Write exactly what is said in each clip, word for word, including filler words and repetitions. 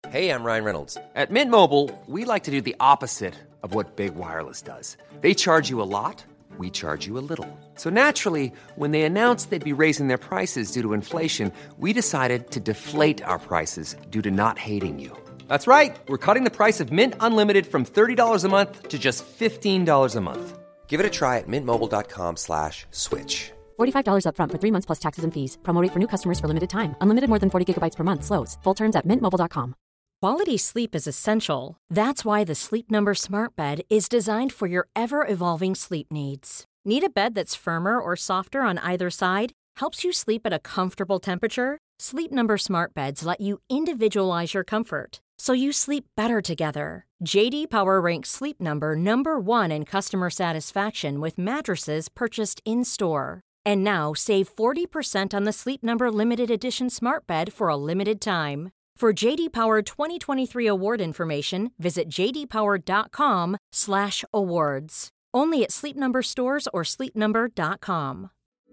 Hey, I'm Ryan Reynolds. At Mint Mobile, we like to do the opposite of what Big Wireless does. They charge you a lot, we charge you a little. So naturally, when they announced they'd be raising their prices due to inflation, we decided to deflate our prices due to not hating you. That's right. We're cutting the price of Mint Unlimited from thirty dollars a month to just fifteen dollars a month. Give it a try at mintmobile.com slash switch. forty-five dollars up front for three months plus taxes and fees. Promo rate for new customers for limited time. Unlimited more than forty gigabytes per month. Slows full terms at mint mobile dot com. Quality sleep is essential. That's why the Sleep Number Smart Bed is designed for your ever-evolving sleep needs. Need a bed that's firmer or softer on either side? Helps you sleep at a comfortable temperature? Sleep Number Smart Beds let you individualize your comfort, so you sleep better together. J D Power ranks Sleep Number number one in customer satisfaction with mattresses purchased in-store. And now, save forty percent on the Sleep Number Limited Edition Smart Bed for a limited time. For J D Power twenty twenty-three award information, visit jdpower.com slash awards. Only at Sleep Number stores or sleep number dot com.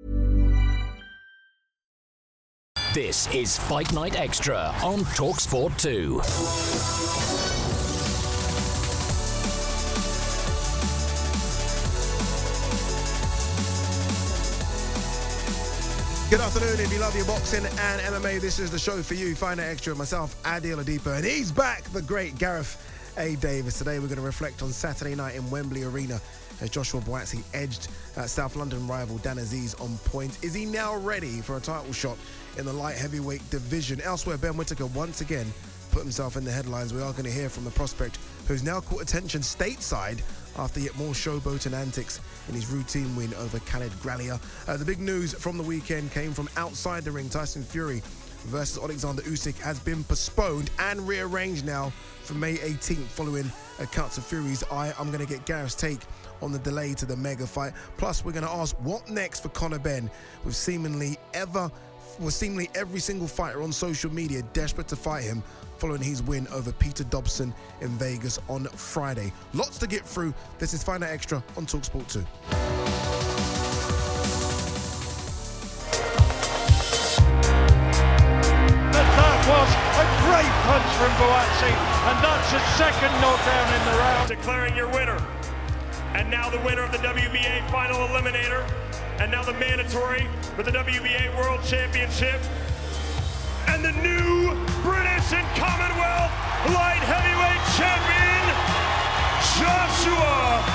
This is Fight Night Extra on TalkSport two. Good afternoon. If you love your boxing and M M A, this is the show for you. Find out extra. Myself, Adi Oladipo, and he's back, the great Gareth A. Davis. Today we're going to reflect on Saturday night in Wembley Arena as Joshua Buatsi edged uh, South London rival Dan Aziz on point. Is he now ready for a title shot in the light heavyweight division? Elsewhere, Ben Whittaker once again put himself in the headlines. We are going to hear from the prospect who's now caught attention stateside after yet more showboat and antics in his routine win over Khaled Gralier. Uh, the big news from the weekend came from outside the ring. Tyson Fury versus Alexander Usyk has been postponed and rearranged now for May eighteenth following a cut to Fury's eye. I'm going to get Gareth's take on the delay to the mega fight. Plus, we're going to ask what next for Conor Benn, with seemingly ever, with seemingly every single fighter on social media desperate to fight him following his win over Peter Dobson in Vegas on Friday. Lots to get through. This is Find Out Extra on TalkSport two. That was a great punch from Buatsi, and that's a second knockdown in the round. Declaring your winner. And now the winner of the W B A Final Eliminator, and now the mandatory for the W B A World Championship, and the new British and Commonwealth light heavyweight champion, Joshua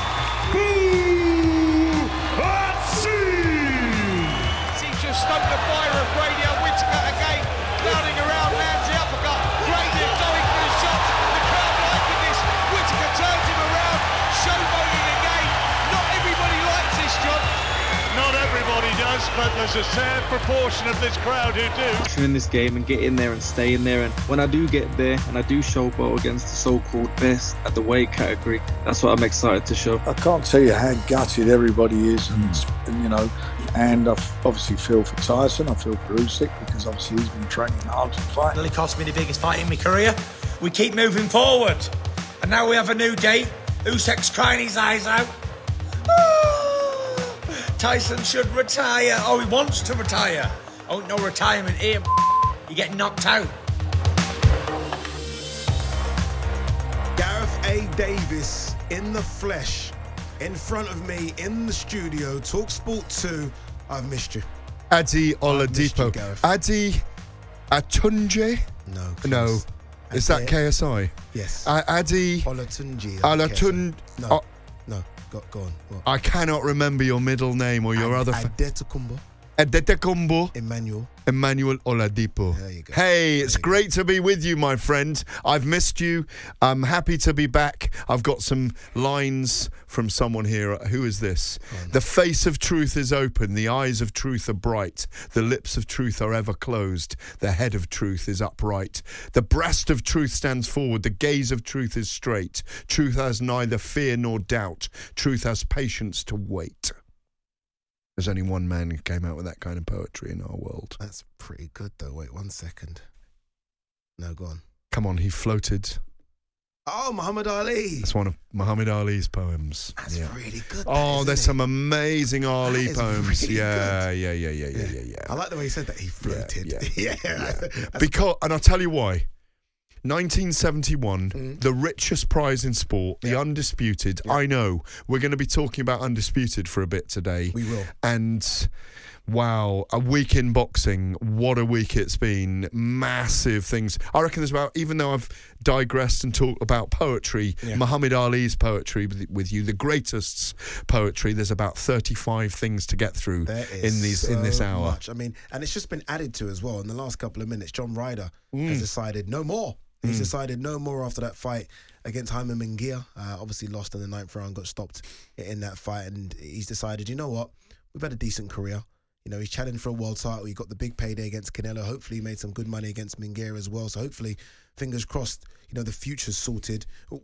Buatsi. Seems to have stoked the fire of Grady Whittaker again, clouding around, lands the uppercut. Grady going for his shots. The crowd liking this. Whittaker turns him around, showboating again. Not everybody likes this, John. Not everybody does, but there's a sad proportion of this crowd who do. In this game and get in there and stay in there, and when I do get there and I do showboat against the so-called best at the weight category, that's what I'm excited to show. I can't tell you how gutted everybody is, and, and you know, and I obviously feel for Tyson, I feel for Usyk, because obviously he's been training hard to fight. It only cost me the biggest fight in my career. We keep moving forward, and now we have a new date. Usyk's crying his eyes out. Tyson should retire. Oh, he wants to retire. Oh, no retirement here. You get knocked out. Gareth A. Davis in the flesh, in front of me, in the studio. TalkSport two. I've missed you. Adi Oladipo. Adi Atunje? No. Close. No. Is that K S I? Yes. Uh, Adi Olatunji. Olatun. No. Oh, no. Go, go on. What? I cannot remember your middle name or your Ad- other. Fa- Adetokunbo. Adetokunbo. Emmanuel. Emmanuel Oladipo. There you go. Hey, there it's you great go. to be with you, my friend. I've missed you. I'm happy to be back. I've got some lines from someone here. Who is this? Oh, no. The face of truth is open. The eyes of truth are bright. The lips of truth are ever closed. The head of truth is upright. The breast of truth stands forward. The gaze of truth is straight. Truth has neither fear nor doubt. Truth has patience to wait. There's only one man who came out with that kind of poetry in our world. That's pretty good, though. Wait one second. No, go on. Come on, he floated. Oh, Muhammad Ali. That's one of Muhammad Ali's poems. That's yeah. really good. Oh, that, there's it? some amazing Ali that is poems. Really yeah, good. yeah, yeah, yeah, yeah, yeah, yeah. I like the way he said that. He floated. Yeah, yeah. yeah. yeah. Because, and I'll tell you why. nineteen seventy-one, mm. the richest prize in sport, the yeah. Undisputed. Yeah. I know we're going to be talking about Undisputed for a bit today. We will. And wow, a week in boxing. What a week it's been. Massive things. I reckon there's about, even though I've digressed and talked about poetry, yeah. Muhammad Ali's poetry with, with you, the greatest's poetry, there's about thirty-five things to get through in these so in this hour. Much. I mean, and it's just been added to as well in the last couple of minutes. John Ryder mm. has decided no more. He's mm. decided no more after that fight against Jaime Munguia. Uh, obviously lost in the ninth round, got stopped in that fight, and he's decided, you know what, we've had a decent career. You know, he's challenged for a world title. He got the big payday against Canelo. Hopefully he made some good money against Munguia as well. So hopefully, fingers crossed, you know, the future's sorted.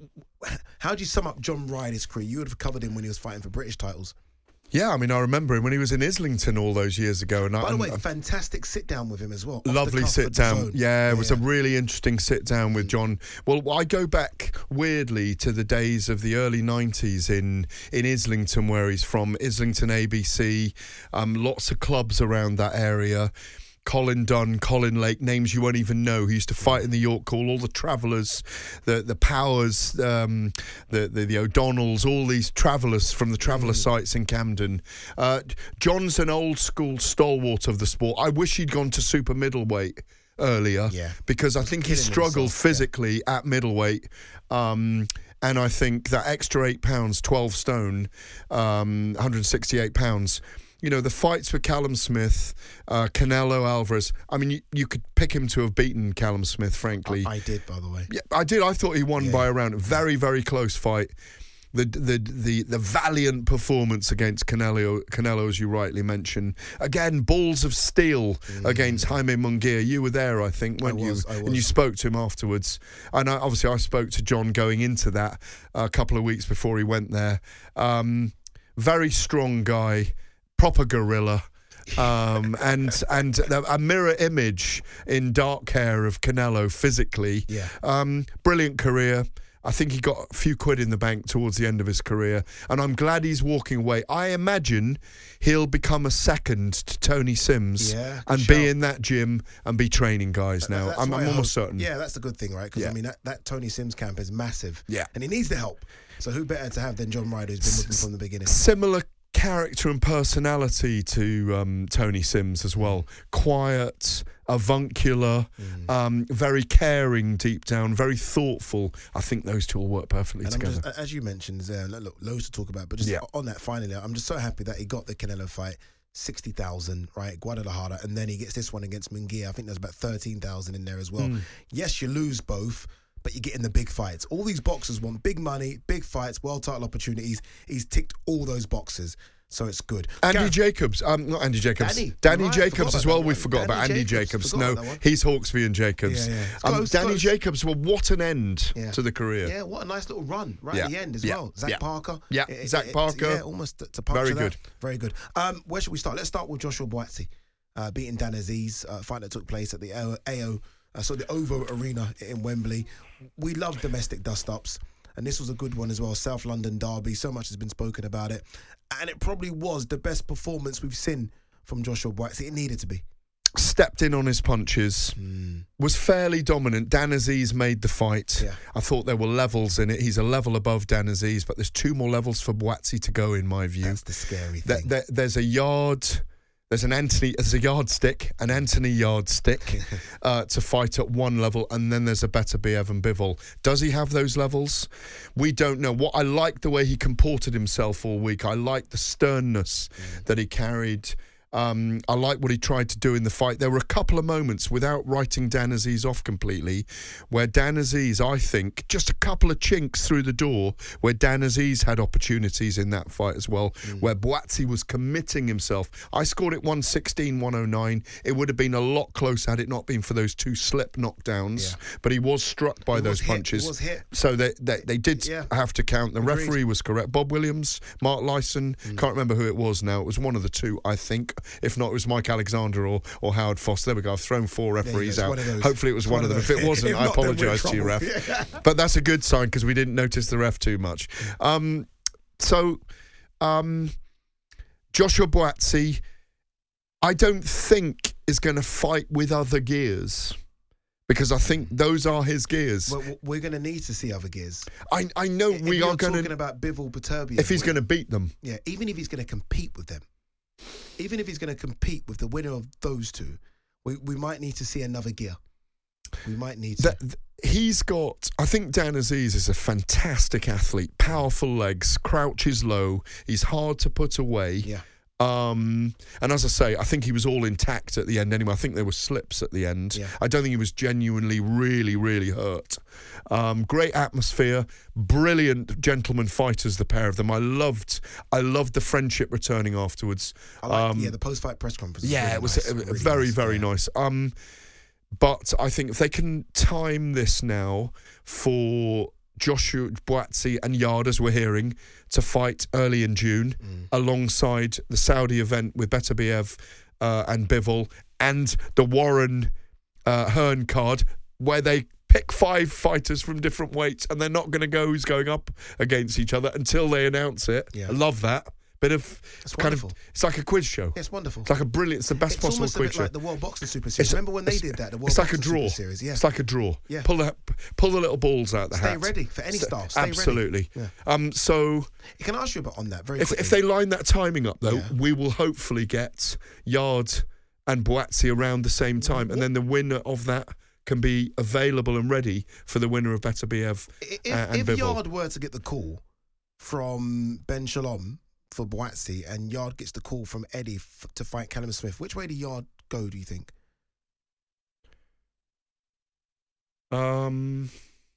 How do you sum up John Ryder's career? You would have covered him when he was fighting for British titles. Yeah, I mean, I remember him when he was in Islington all those years ago. And By I, the way, I, fantastic sit down with him as well. Lovely sit down. Yeah, it yeah. was a really interesting sit down with John. Well, I go back weirdly to the days of the early nineties in, in Islington, where he's from. Islington A B C, um, lots of clubs around that area. Colin Dunn, Colin Lake, names you won't even know. He used to fight in the York Hall. All the Travellers, the the Powers, um, the, the the O'Donnells, all these travellers from the Traveller mm. sites in Camden. Uh, John's an old school stalwart of the sport. I wish he'd gone to super middleweight earlier, yeah. because I think he struggled himself, physically yeah. at middleweight. Um, and I think that extra eight pounds, twelve stone, um, one hundred sixty-eight pounds. You know, the fights with Callum Smith, uh, Canelo Alvarez. I mean, you, you could pick him to have beaten Callum Smith, frankly. I, I did, by the way. Yeah, I did. I thought he won yeah. by a round. Very, very close fight. The the the the valiant performance against Canelo, Canelo, as you rightly mentioned. Again, balls of steel mm. against Jaime Munguia. You were there, I think, weren't I was, you? I was. And you spoke to him afterwards. And I, obviously, I spoke to John going into that a couple of weeks before he went there. Um, very strong guy. Proper gorilla, um, and and a mirror image in dark hair of Canelo physically. Yeah. Um, brilliant career. I think he got a few quid in the bank towards the end of his career, and I'm glad he's walking away. I imagine he'll become a second to Tony Sims yeah, and sure. be in that gym and be training guys now. That's I'm, I'm almost hope, certain. Yeah, that's the good thing, right? Because, yeah. I mean, that, that Tony Sims camp is massive. Yeah. And he needs the help. So who better to have than John Ryder, who's been with him from the beginning? Similar character and personality to um, Tony Sims as well. Quiet, avuncular, mm. um, very caring deep down, very thoughtful. I think those two will work perfectly and together. Just, as you mentioned, there, look, loads to talk about, but just yeah. on that finally, I'm just so happy that he got the Canelo fight, sixty thousand, right, Guadalajara, and then he gets this one against Munguia. I think there's about thirteen thousand in there as well. Mm. Yes, you lose both, but you get in the big fights. All these boxers want big money, big fights, world title opportunities. He's ticked all those boxes, so it's good. Andy Gareth, Jacobs, um, not Andy Jacobs, Danny, Danny right, Jacobs as well. We forgot Danny about Andy Jacobs. Jacobs. No, he's Hawksby and Jacobs. Yeah, yeah. Um, close, Danny close. Jacobs, well, what an end yeah. to the career. Yeah, what a nice little run right yeah. at the end as yeah. well. Zach yeah. Parker. Yeah, it, Zach it, Parker. Yeah, almost to, to puncture Very that. good. Very good. Um, where should we start? Let's start with Joshua Buatsi, uh, beating Dan Aziz, uh, fight that took place at the A O, uh, so the OVO Arena in Wembley. We love domestic dust-ups. And this was a good one as well. South London derby. So much has been spoken about it. And it probably was the best performance we've seen from Joshua Buatsi. It needed to be. Stepped in on his punches. Mm. Was fairly dominant. Dan Aziz made the fight. Yeah. I thought there were levels in it. He's a level above Dan Aziz, but there's two more levels for Buatsi to go, in my view. That's the scary There, thing. there, there's a yard... There's an Anthony, there's a yardstick, an Anthony yardstick uh, to fight at one level, and then there's a better B. Evan Bivol. Does he have those levels? We don't know. What I like the way he comported himself all week. I like the sternness mm. that he carried. Um, I like what he tried to do in the fight. There were a couple of moments, without writing Dan Aziz off completely, where Dan Aziz, I think, just a couple of chinks through the door, where Dan Aziz had opportunities in that fight as well, mm. where Buatsi was committing himself. I scored it one sixteen one oh nine. It would have been a lot closer had it not been for those two slip knockdowns, yeah. but he was struck by he those was punches. Hit. He was hit. So they, they, they did yeah. have to count. The Agreed. referee was correct. Bob Williams, Mark Lyson, mm. can't remember who it was now. It was one of the two, I think. If not, it was Mike Alexander or, or Howard Foster. There we go. I've thrown four referees out. Hopefully it was one, one of them. If it wasn't, if I apologise to you, ref. Yeah. But that's a good sign because we didn't notice the ref too much. Um, so, um, Joshua Buatsi, I don't think is going to fight with other gears because I think those are his gears. Well, we're going to need to see other gears. I I know if we you're are going to talking about Bivol Beterbiev. If he's going to beat them, yeah. Even if he's going to compete with them, even if he's going to compete with the winner of those two, we we might need to see another gear. We might need to. That, he's got. I think Dan Aziz is a fantastic athlete. Powerful legs, crouches low. He's hard to put away. Yeah. Um, and as I say, I think he was all intact at the end anyway. I think there were slips at the end. Yeah. I don't think he was genuinely, really, really hurt. Um, great atmosphere, brilliant gentleman fighters, the pair of them. I loved I loved the friendship returning afterwards. I like, um, yeah, the post-fight press conference. Was yeah, really it was nice, uh, really very, nice. very yeah. nice. Um, but I think if they can time this now for Joshua Buatsi and Yard, as we're hearing, to fight early in June mm. alongside the Saudi event with Beterbiev uh, and Bivol and the Warren uh, Hearn card, where they pick five fighters from different weights and they're not going to go who's going up against each other until they announce it. Yeah. I love that. Bit of it's kind wonderful. of it's like a quiz show. Yeah, it's wonderful. It's like a brilliant. It's the best it's possible almost quiz a bit show. like the World Boxing Super Series. It's, Remember when they did that? The World it's like Boxing a draw. Super Series. Yeah, it's like a draw. Yeah. Pull the pull the little balls out the Stay hat. Stay ready for any style. Stay Absolutely. ready. Yeah. Um. So, can I ask you about on that very if quickly? if they line that timing up though, Yeah. we will hopefully get Yard and Buatsi around the same time, and then the winner of that can be available and ready for the winner of Beterbiev if, uh, and if Bivol. Yard were to get the call from Ben Shalom for Buatsi and Yard gets the call from Eddie f- to fight Callum Smith, which way do Yard go, do you think? Um,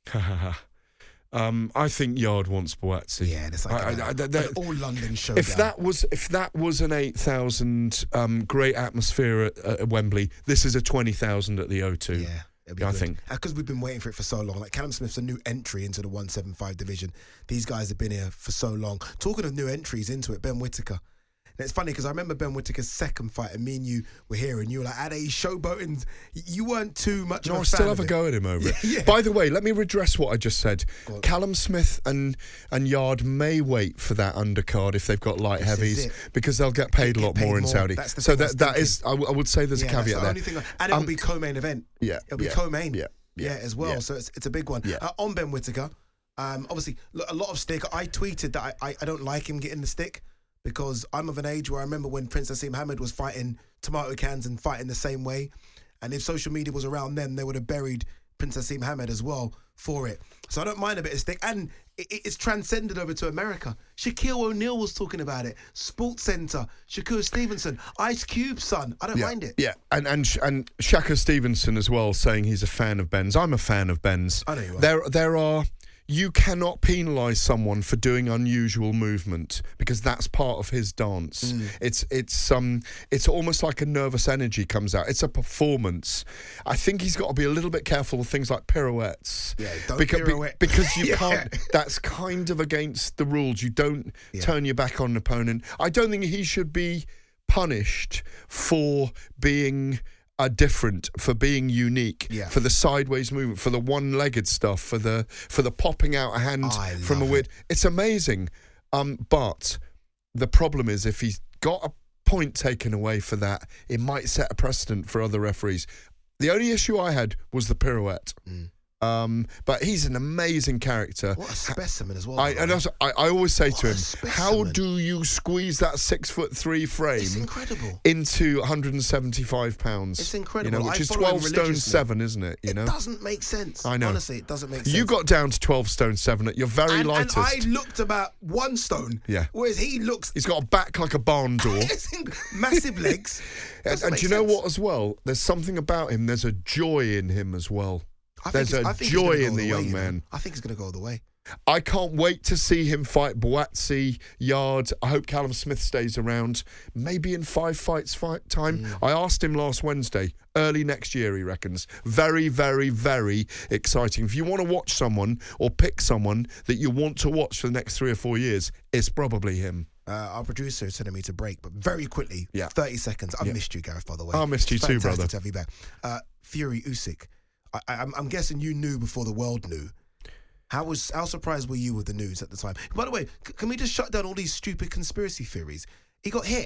um, I think Yard wants Buatsi. Yeah, it's like I, a, I, I, an that, all London showdown. If that was if that was an eight thousand um, great atmosphere at, at Wembley, this is a twenty thousand at the O two. Yeah. Yeah, I think because we've been waiting for it for so long. Like Callum Smith's a new entry into the one seventy-five division. These guys have been here for so long. Talking of new entries into it, Ben Whittaker. And it's funny because I remember Ben Whittaker's second fight, and me and you were here, and you were like, "Ade, he's showboating." You weren't too much. No, of a I fan still have of a it. go at him over it. Yeah. By the way, let me redress what I just said. Callum Smith and and Yard may wait for that undercard if they've got light This is heavies it. because they'll get paid They a lot get paid more in more. Saudi. That's the so thing I was that that thinking. is, I, w- I would say there's Yeah, a that's caveat the there. only thing. And it'll Um, be co-main event. Yeah, It'll be yeah, co-main. Yeah, Yeah, as well. yeah. So it's it's a big one. Yeah. Uh, on Ben Whittaker, um, obviously look, a lot of stick. I tweeted that I, I, I don't like him getting the stick because I'm of an age where I remember when Prince Nassim Hamed was fighting tomato cans and fighting the same way. And if social media was around then, they would have buried Prince Nassim Hamed as well for it. So I don't mind a bit of stick. And it, it's transcended over to America. Shaquille O'Neal was talking about it. Sports Center, Shakur Stevenson, Ice Cube's son. I don't yeah, mind it. Yeah, and and Sh- and Shaka Stevenson as well, saying he's a fan of Ben's. I'm a fan of Ben's. I know you are. There, there are. You cannot penalise someone for doing unusual movement because that's part of his dance. Mm. It's it's um it's almost like a nervous energy comes out. It's a performance. I think he's got to be a little bit careful with things like pirouettes. Yeah, don't because, pirouette. because you Yeah. can't. That's kind of against the rules. You don't Yeah. turn your back on an opponent. I don't think he should be punished for being uh, different, for being unique, Yeah. for the sideways movement, for the one-legged stuff, for the for the popping out a hand I from a love weird. It's amazing, um, but the problem is if he's got a point taken away for that, it might set a precedent for other referees. The only issue I had was the pirouette. Mm. Um, but he's an amazing character. What a specimen as well. I, and also, I, I always say What to a him, specimen. how do you squeeze that six foot three frame It's incredible. into one hundred seventy-five pounds? It's incredible. You know, which I is follow him twelve stone religiously. seven, isn't it? You It know, doesn't make sense. I know. Honestly, it doesn't make sense. you got down to twelve stone seven at your very and, lightest. and I looked about one stone. Yeah. Whereas he looks He's got a back like a barn door. it's in- massive legs. and Doesn't and make do you know sense. what as well? There's something about him. There's a joy in him as well. I think There's it's- a I think he's gonna joy go in all the way, young you know. man. I think he's going to go all the way. I can't wait to see him fight Buatsi, Yard. I hope Callum Smith stays around. Maybe in five fights fight time. Mm. I asked him last Wednesday. Early next year, he reckons. Very, very, very exciting. If you want to watch someone or pick someone that you want to watch for the next three or four years, it's probably him. Uh, our producer is sending me to break, but very quickly, Yeah. thirty seconds. I've Yeah. missed you, Gareth, by the way. I missed you It's too, fantastic brother. to have you back. Uh, Fury Usyk. I, I, I'm, I'm guessing you knew before the world knew. How was how surprised were you with the news at the time? By the way, c- can we just shut down all these stupid conspiracy theories? He got hit.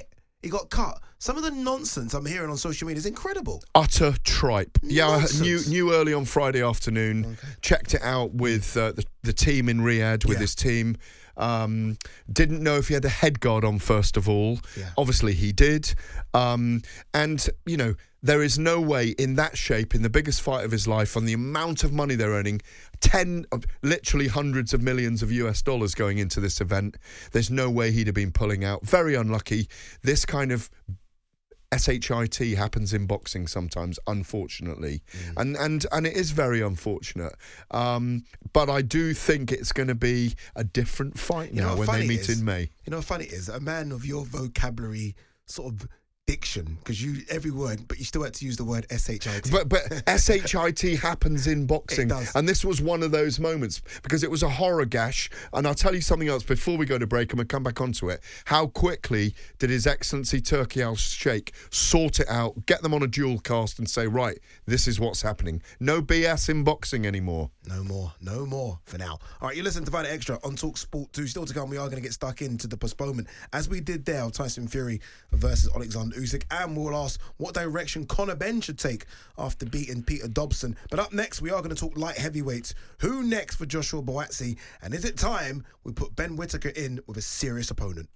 he got cut. Some of the nonsense I'm hearing on social media is incredible. Utter tripe. Yeah, Nonsense. I knew, knew early on Friday afternoon, okay. checked it out with uh, the, the team in Riyadh, with yeah. his team. Um, didn't know if he had a head guard on, first of all. Yeah. Obviously, he did. Um, and, you know, there is no way in that shape, in the biggest fight of his life, on the amount of money they're earning, ten, literally hundreds of millions of U S dollars going into this event, there's no way he'd have been pulling out. Very unlucky. This kind of shit happens in boxing sometimes, unfortunately, mm. and and and it is very unfortunate. Um, but I do think it's going to be a different fight now, you know when they meet is, in May. You know, what funny is a man of your vocabulary, sort of diction, because you every word, but you still had to use the word shit. But but shit happens in boxing, and this was one of those moments because it was a horror gash. And I'll tell you something else before we go to break, and we'll come back onto it. How quickly did His Excellency Turki Al-Sheikh sort it out, get them on a dual cast, and say, right, this is what's happening. No B S in boxing anymore. No more, no more for now. All right, you listen to Fight Extra on Talk Sport two. Still to come, we are going to get stuck into the postponement, as we did there of Tyson Fury versus Alexander Usyk, and we'll ask what direction Conor Benn should take after beating Peter Dobson. But up next, we are going to talk light heavyweights. Who next for Joshua Buatsi? And is it time we put Ben Whittaker in with a serious opponent?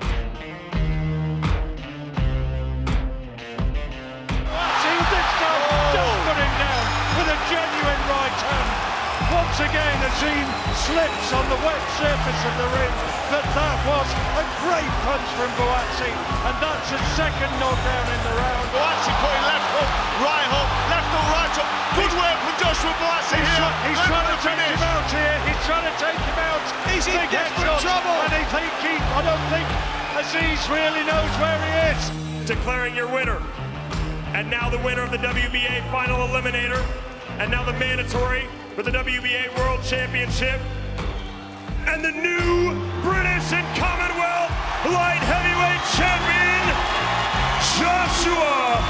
Just put him down with a genuine right hand. Once again, Azim slips on the wet surface of the ring, but that was a great punch from Buatsi, and that's a second knockdown in the round. Buatsi putting left hook, right hook, left hook, right hook. Good work from Joshua Buatsi he's here. Try, he's and trying to take him out here. He's trying to take him out. He's in desperate trouble. And I think he, I don't think Aziz really knows where he is. Declaring your winner. And now the winner of the W B A Final Eliminator. And now the mandatory for the W B A World Championship. And the new British and Commonwealth Light Heavyweight Champion, Joshua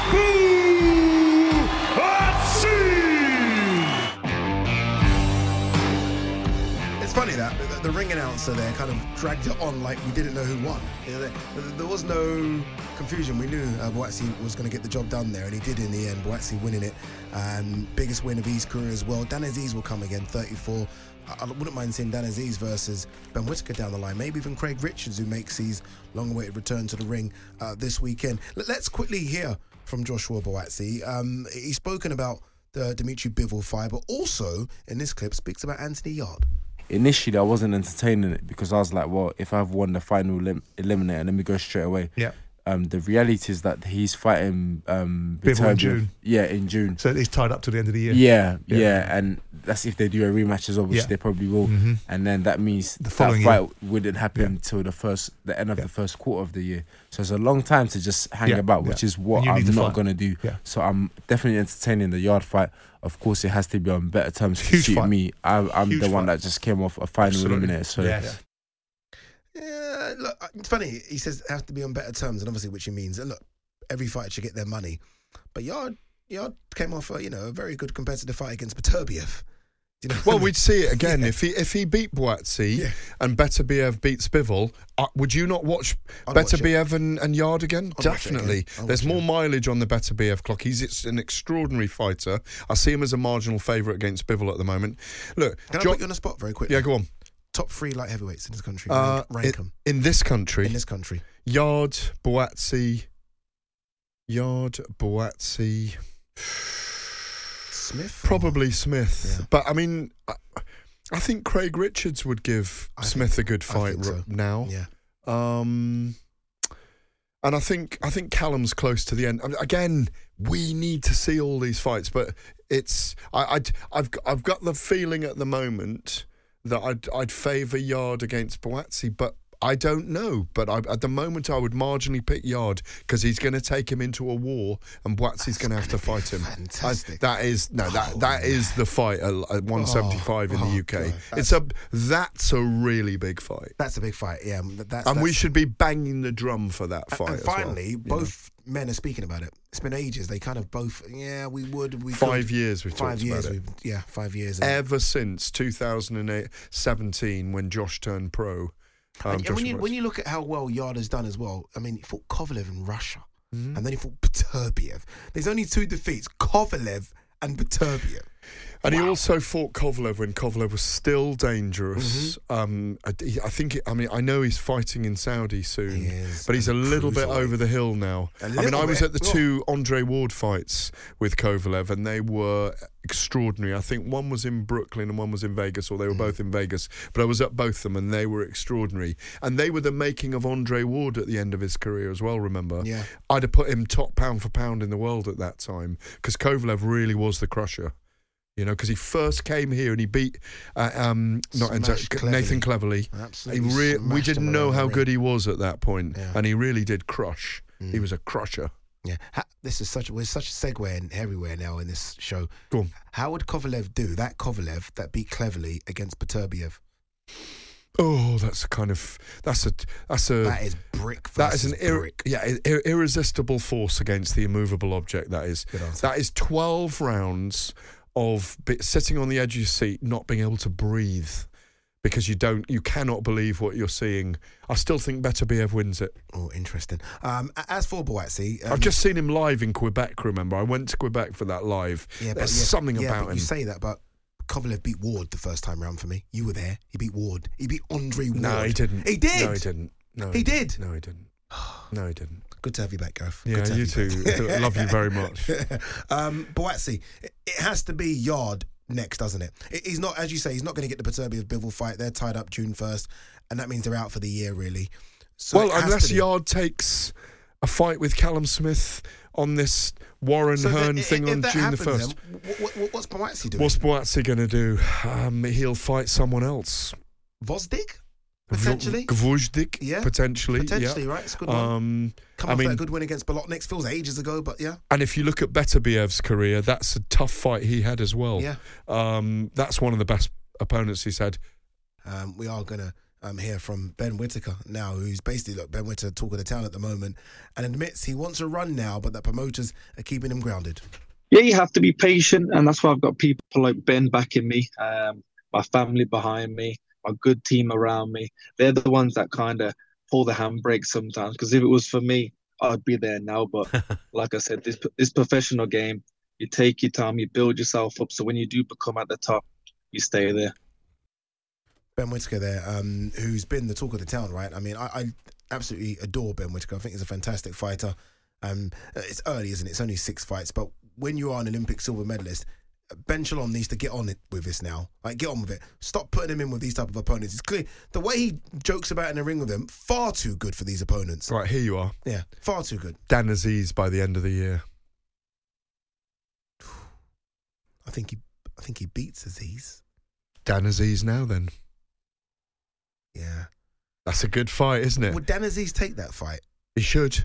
Buatsi. It's funny that the, the ring announcer there kind of dragged it on like we didn't know who won. You know, there, there was no confusion. We knew uh, Buatsi was going to get the job done there, and he did in the end. Buatsi winning it. Um, biggest win of his career as well. Dan Aziz will come again, thirty-four. I, I wouldn't mind seeing Dan Aziz versus Ben Whittaker down the line. Maybe even Craig Richards, who makes his long-awaited return to the ring uh, this weekend. Let, let's quickly hear from Joshua Buatsi. Um, he's spoken about the Dimitri Bivol fight, but also in this clip speaks about Anthony Yarde. Initially, I wasn't entertaining it because I was like, well, if I've won the final elim- eliminator, let me go straight away. Yeah. Um, the reality is that he's fighting um, Bivol in June. Yeah, in June. So he's tied up to the end of the year. Yeah, yeah, yeah. And that's if they do a rematch as well, which yeah. they probably will. Mm-hmm. And then that means the that following fight year. wouldn't happen yeah. until the first, the end of yeah. the first quarter of the year. So it's a long time to just hang yeah. about, which yeah. is what I'm not going to do. Yeah. So I'm definitely entertaining the Yarde fight. Of course, it has to be on better terms to Huge suit fight. me. I, I'm Huge the one fight. that just came off a final Absolutely. eliminator. So. Yeah. Yeah. Yeah, look, it's funny. He says it has to be on better terms, and obviously, which he means. And look, every fighter should get their money. But Yarde, Yarde came off a, you know, a very good competitive fight against Beterbiev. You know well, I mean? we'd see it again yeah. if he if he beat Buatsi yeah. and Beterbiev beats Bivol. Uh, would you not watch I'd Beterbiev and, and Yarde again? I'd Definitely. Again. There's more it. mileage on the Beterbiev clock. He's it's an extraordinary fighter. I see him as a marginal favourite against Bivol at the moment. Look, can Jo- I put you on the spot very quickly? Yeah, go on. Top three light heavyweights in this country. Uh, rank rank in, them. in this country. In this country. Yarde, Buatsi. Yarde, Buatsi. Smith? Probably Smith. Yeah. But, I mean, I, I think Craig Richards would give I Smith think, a good fight so. r- now. Yeah. Um, and I think I think Callum's close to the end. I mean, again, we need to see all these fights, but it's I, I'd, I've I've got the feeling at the moment that I'd I'd favour Yarde against Buatsi, but I don't know. But I, at the moment, I would marginally pick Yarde because he's going to take him into a war, and Buatsi's going to have to fight him. Fantastic. I, that is no, that Oh, that is the fight at, at one seventy-five Oh, in the oh, U K. God. It's a that's a really big fight. That's a big fight, yeah. That's, And that's, we should be banging the drum for that fight. And as finally, well, both you know? men are speaking about it. It's been ages. They kind of both, yeah, we would. We Five could. years we've five talked years, about it. we've- Yeah, five years. Ever since two thousand seventeen when Josh turned pro, Um, and, and when you Boyce. when you look at how well Yard has done as well, I mean, he fought Kovalev in Russia, mm-hmm. and then he fought Beterbiev. There's only two defeats: Kovalev and Beterbiev. And wow. he also fought Kovalev when Kovalev was still dangerous. Mm-hmm. Um, I, I think. It, I mean, I know he's fighting in Saudi soon, he is, but he's a little bit away. over the hill now. A I mean, I was bit. at the two Andre Ward fights with Kovalev, and they were extraordinary. I think one was in Brooklyn and one was in Vegas, or they were mm. both in Vegas. But I was at both of them, and they were extraordinary. And they were the making of Andre Ward at the end of his career as well. Remember, yeah. I'd have put him top pound for pound in the world at that time because Kovalev really was the crusher. You know, because he first came here and he beat uh, um, not Enter, Cleverly. Nathan Cleverly. Absolutely, he re- we didn't know how good he was at that point, yeah. and he really did crush. Mm. He was a crusher. Yeah, ha- this is such. We're such a segue in everywhere now in this show. Go on. How would Kovalev do that? Kovalev that beat Cleverly against Beterbiev. Oh, that's a kind of that's a that's a that is brick. That is an ir- brick. yeah ir- irresistible force against the immovable object. That is that is twelve rounds of be- sitting on the edge of your seat, not being able to breathe because you don't, you cannot believe what you're seeing. I still think Beterbiev wins it. Oh, interesting. Um, as for Boatsy, um, I've just seen him live in Quebec. Remember, I went to Quebec for that live. Yeah, There's yeah, something yeah, about but him. You say that, but Kovalev beat Ward the first time round for me. You were there. He beat Ward. He beat Andre Ward. No, he didn't. He did. No, he didn't. No, he, he did. did. No, he didn't. No, he didn't. Good to have you back, Gareth. Yeah, Good to have you you too. back. Love you very much. um, Boatsy, it, it has to be Yard next, doesn't it? it? He's not, as you say, he's not going to get the Beterbiev Bivol fight. They're tied up June first, and that means they're out for the year, really. So well, unless Yard takes a fight with Callum Smith on this Warren so Hearn then, thing if on that June happens, the first. Then, what, what, what's Boatsy doing? What's Boatsy going to do? Um, he'll fight someone else. Vosdik? Potentially? Gvozdik? Yeah. Potentially. Potentially, yeah. right? It's a good one. Um, Come I off mean, that good win against Bolotniks. Feels ages ago, but yeah. And if you look at Beterbiev's career, that's a tough fight he had as well. Yeah. Um, that's one of the best opponents he's had. Um, we are going to um, hear from Ben Whittaker now, who's basically, look, Ben Whittaker, talk of the town at the moment, and admits he wants a run now, but that promoters are keeping him grounded. Yeah, you have to be patient, and that's why I've got people like Ben backing me, um, my family behind me, a good team around me. They're the ones that kind of pull the handbrake sometimes, because if it was for me, I'd be there now. But like I said, this this professional game, you take your time, you build yourself up, so when you do become at the top, you stay there. Ben Whittaker there, um, who's been the talk of the town, right? I mean, I, I absolutely adore Ben Whittaker. I think he's a fantastic fighter. Um, it's early, isn't it? It's only six fights, but when you are an Olympic silver medalist, Ben Shalom needs to get on it with this now. Like, get on with it. Stop putting him in with these type of opponents. It's clear the way he jokes about in the ring with them, far too good for these opponents. Right, here you are. Yeah, far too good. Dan Aziz by the end of the year. I think he, I think he beats Aziz. Dan Aziz now, then. Yeah, that's a good fight, isn't it? Would Dan Aziz take that fight? He should.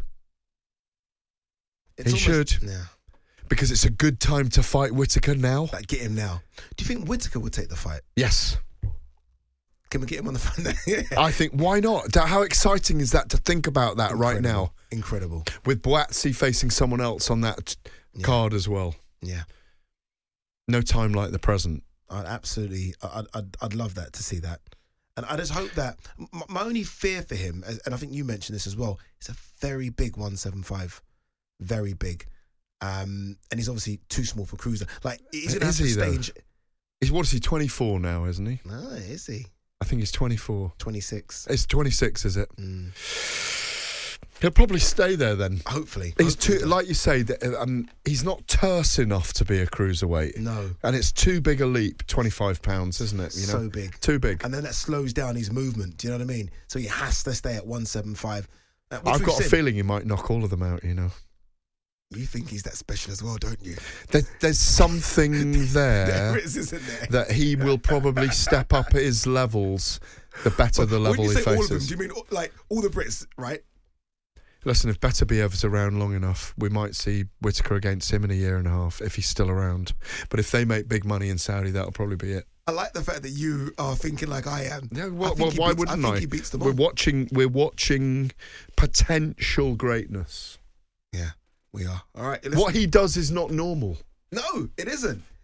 It's he almost, should. Yeah. Because it's a good time to fight Whittaker now. Like, get him now. Do you think Whittaker would take the fight? Yes. Can we get him on the phone? I think, why not? How exciting is that to think about that Incredible. right now? Incredible. With Boatsy facing someone else on that yeah. card as well. Yeah. No time like the present. I'd absolutely, I'd, I'd, I'd love that, to see that. And I just hope that, my, my only fear for him, and I think you mentioned this as well, it's a very big one seventy-five. Very big. Um, and he's obviously too small for Cruiser. Like, he's going to have to stage. He's, what is he, twenty-four now, isn't he? No, is he? I think he's twenty-four. twenty-six. It's twenty-six, is it? Mm. He'll probably stay there then. Hopefully. He's Hopefully too, like you say, um, he's not terse enough to be a cruiserweight. No. And it's too big a leap, twenty-five pounds, isn't it? You know? So big. Too big. And then that slows down his movement. Do you know what I mean? So he has to stay at one seventy-five. Uh, I've got a feeling he might knock all of them out, you know. You think he's that special as well, don't you? There, there's something there, there is, isn't there? that he will probably step up his levels the better but the level when you he say faces. all of them, do you mean like all the Brits, right? Listen, if Beterbiev's around long enough, we might see Whittaker against him in a year and a half, if he's still around. But if they make big money in Saudi, that'll probably be it. I like the fact that you are thinking like I am. Yeah, well, I well why beats, wouldn't I? Think I? He beats them we're all. watching. We're watching potential greatness. Yeah, we are. All right. Listen. What he does is not normal. No, it isn't.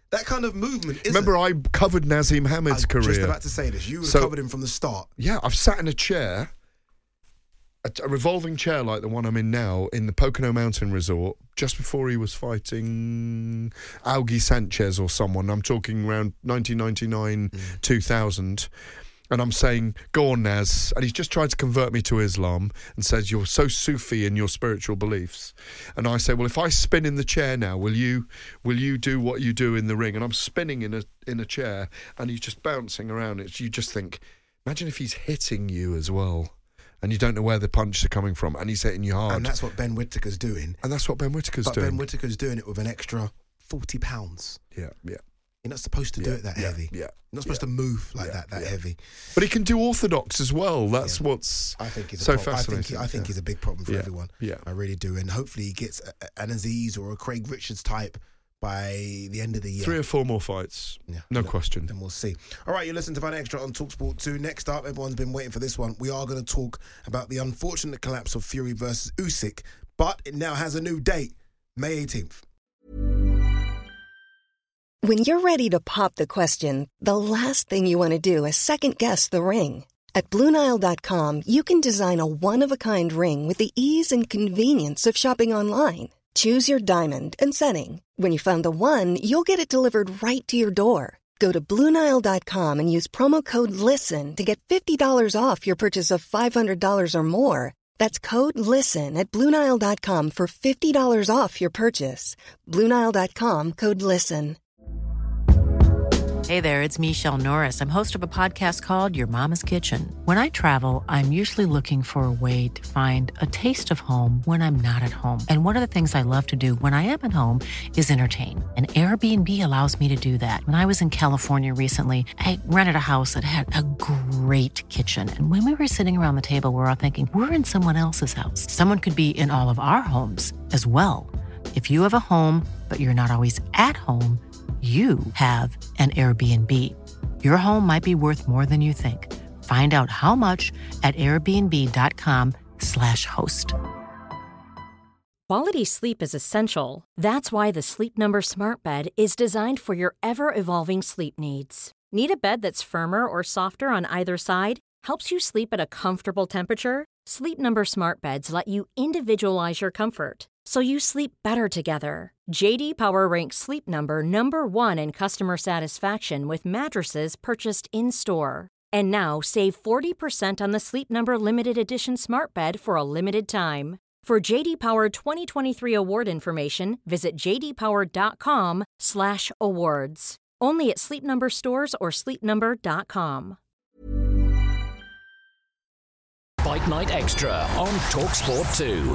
That kind of movement isn't. Remember, I covered Nazim Hamid's I career. was just about to say this. You So- covered him from the start. Yeah, I've sat in a chair, a, a revolving chair like the one I'm in now, in the Pocono Mountain Resort, just before he was fighting Augie Sanchez or someone. I'm talking around nineteen ninety-nine, Mm. two thousand. And I'm saying, go on, Naz. And he's just tried to convert me to Islam and says, you're so Sufi in your spiritual beliefs. And I say, well, if I spin in the chair now, will you will you do what you do in the ring? And I'm spinning in a in a chair and he's just bouncing around. It's, you just think, imagine if he's hitting you as well and you don't know where the punches are coming from and he's hitting you hard. And that's what Ben Whittaker's doing. And that's what Ben Whittaker's but doing. Ben Whittaker's doing it with an extra forty pounds. Yeah, yeah. You're not supposed to do Yeah, it that yeah, heavy. yeah, You're not supposed yeah, to move like yeah, that, that yeah. heavy. But he can do orthodox as well. That's Yeah. what's I think he's so a prob- fascinating. I think, he, I think yeah. he's a big problem for Yeah, everyone. yeah. I really do. And hopefully he gets a, a- an Aziz or a Craig Richards type by the end of the year. Three or four more fights. Yeah. No Look, question. Then we'll see. All right, you listen to Fight Extra on TalkSport two. Next up, everyone's been waiting for this one. We are going to talk about the unfortunate collapse of Fury versus Usyk, but it now has a new date, May eighteenth. When you're ready to pop the question, the last thing you want to do is second-guess the ring. At Blue Nile dot com, you can design a one-of-a-kind ring with the ease and convenience of shopping online. Choose your diamond and setting. When you find the one, you'll get it delivered right to your door. Go to Blue Nile dot com and use promo code LISTEN to get fifty dollars off your purchase of five hundred dollars or more. That's code LISTEN at Blue Nile dot com for fifty dollars off your purchase. Blue Nile dot com, code LISTEN. Hey there, it's Michelle Norris. I'm host of a podcast called Your Mama's Kitchen. When I travel, I'm usually looking for a way to find a taste of home when I'm not at home. And one of the things I love to do when I am at home is entertain. And Airbnb allows me to do that. When I was in California recently, I rented a house that had a great kitchen. And when we were sitting around the table, we were all thinking, we're in someone else's house. Someone could be in all of our homes as well. If you have a home, but you're not always at home, you have an Airbnb. Your home might be worth more than you think. Find out how much at airbnb.com slash host. Quality sleep is essential. That's why the Sleep Number Smart Bed is designed for your ever-evolving sleep needs. Need a bed that's firmer or softer on either side? Helps you sleep at a comfortable temperature? Sleep Number Smart Beds let you individualize your comfort, so you sleep better together. J D Power ranks Sleep Number number one in customer satisfaction with mattresses purchased in-store. And now save forty percent on the Sleep Number Limited Edition Smart Bed for a limited time. For J D Power twenty twenty-three award information, visit jdpower.com slash awards. Only at Sleep Number stores or sleep number dot com. Fight Night Extra on TalkSport two.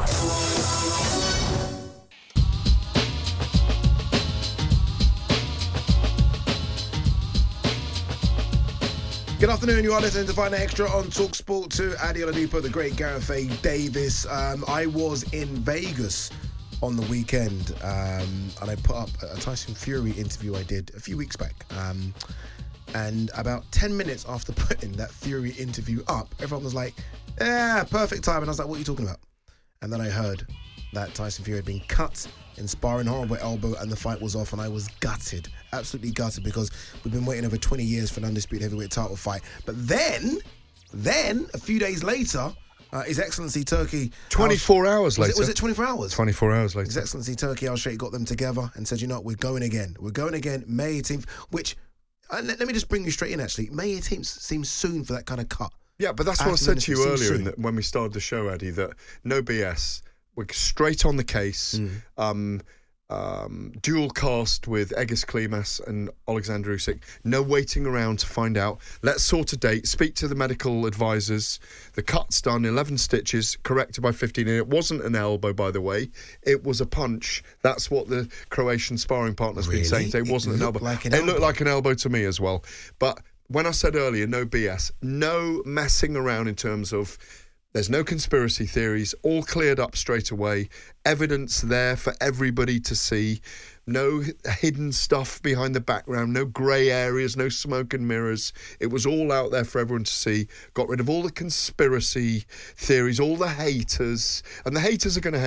Good afternoon, you are listening to Fight Night Extra on TalkSport two. Adi Oladipo, the great Gareth A. Davis. Um, I was in Vegas on the weekend um, and I put up a Tyson Fury interview I did a few weeks back. Um, and about ten minutes after putting that Fury interview up, everyone was like, yeah, perfect time. And I was like, what are you talking about? And then I heard that Tyson Fury had been cut in sparring, horrible elbow, and the fight was off, and I was gutted, absolutely gutted, because we've been waiting over twenty years for an undisputed heavyweight title fight. But then, then, a few days later, uh, His Excellency Turki... twenty-four hours was later. It, was it twenty-four hours? twenty-four hours later. His Excellency Turki Al-Sheikh got them together and said, you know what, we're going again. We're going again May eighteenth, which, uh, let, let me just bring you straight in, actually. May eighteenth seems soon for that kind of cut. Yeah, but that's what I said to you earlier in the, when we started the show, Eddie, that no B S. We're straight on the case. Mm. Um, um, dual cast with Egis Klimas and Alexander Usyk. No waiting around to find out. Let's sort a date. Speak to the medical advisors. The cut's done. eleven stitches, corrected by fifteen. And it wasn't an elbow, by the way. It was a punch. That's what the Croatian sparring partner's Really? been saying. It wasn't it an elbow. Like an it elbow. looked like an elbow to me as well. But when I said earlier, no B S, no messing around in terms of... There's no conspiracy theories, all cleared up straight away, evidence there for everybody to see, no hidden stuff behind the background, no grey areas, no smoke and mirrors. It was all out there for everyone to see. Got rid of all the conspiracy theories, all the haters, and the haters are going to hate.